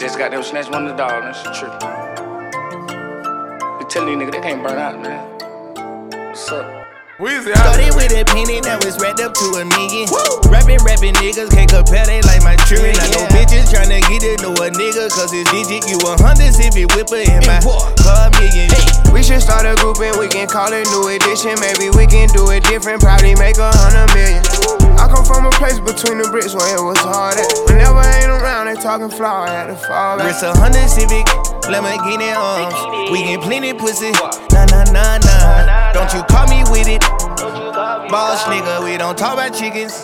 just got them snatch one of the dogs. That's true. You telling these niggas they can't burn out, man. What's up? Started with a penny, now it's wrapped up to $1 million. Rapping niggas can't compare, they like my children. I know bitches tryna get to know a nigga, cause it's digit. You 100 if it whipper in my car million. We should start a group and we can call it New Edition. Maybe we can do it different, probably make 100 million. I come from a place between the bricks where it was hard at. Whenever I ain't around, they talking flower, I had to fall back. Wrist 100 Civic, Lamborghini arms. We get plenty pussy, nah. Don't you call me with it. Boss nigga, we don't talk about chickens.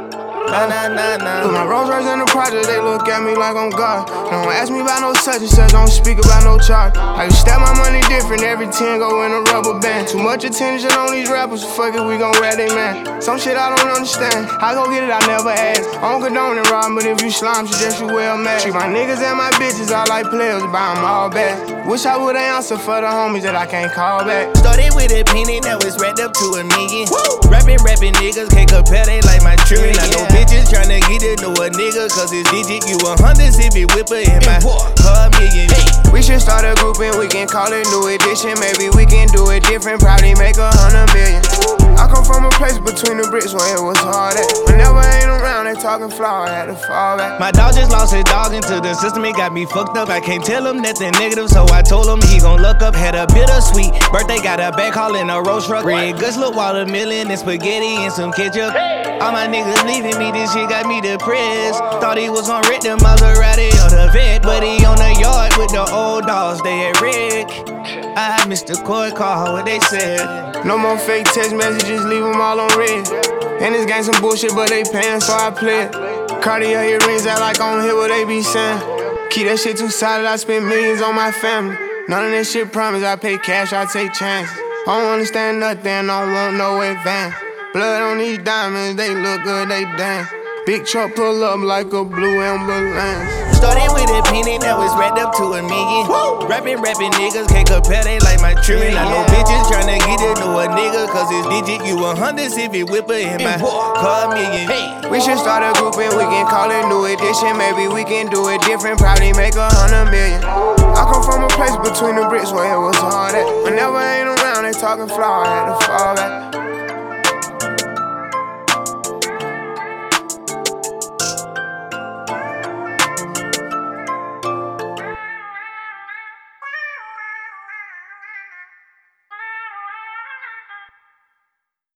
Nah. With my Rolls Royce in the project, they look at me like I'm God. Don't ask me about no such and such, don't speak about no charge. I can stack my money different, every 10 go in a rubber band. Too much attention on these rappers, fuck it, we gon' rat they man. Some shit I don't understand, I go get it, I never ask. I don't condone it, Rob, but if you slime, suggest you well mad. Treat my niggas and my bitches, I like players, buy them all back. Wish I would've answered for the homies that I can't call back. Started with a penny, now it's wrapped up to $1 million. Rapping niggas can't compare, they like my children. I know bitches tryna get to know a nigga, cause it's digit. You 100 if it whipper in my car million. We should start a group and we can call it New Edition. Maybe we can do it different, probably make 100 million. I come from a place between the bricks where it was hard at. Whenever I ain't around, they talking flower, I had to fall back. My dog just lost his dog into the system, it got me fucked up. I can't tell him nothing negative, so I told him he gon' look up. Had a bittersweet birthday, got a back haul in a roast truck. Red Guts, look, watermelon and spaghetti and some ketchup. All my niggas leaving me, this shit got me depressed. Thought he was gon' rent the Maserati or the vet, but he on the yard with the old dogs, they at Rick. I missed the court call, what they said. No more fake text messages, leave them all on red. And this gang some bullshit, but they paying, so I play it. Cartier earrings act like I don't hear what they be saying. Keep that shit too solid, I spend millions on my family. None of that shit promise, I pay cash, I take chances. I don't understand nothing, I don't want no advance. Blood on these diamonds, they look good, they dance. Big truck pull up like a blue ambulance. Started with a penny, now it's wrapped up to $1 million. Rapping niggas can't compare, they like my children. I know bitches tryna get to know a nigga, cause it's digit. You 100 if it whipper in my car million. We should start a group and we can call it New Edition. Maybe we can do it different, probably make 100 million. I come from a place between the bricks where it was hard at. Whenever I ain't around, they talking flower, I had to fall back.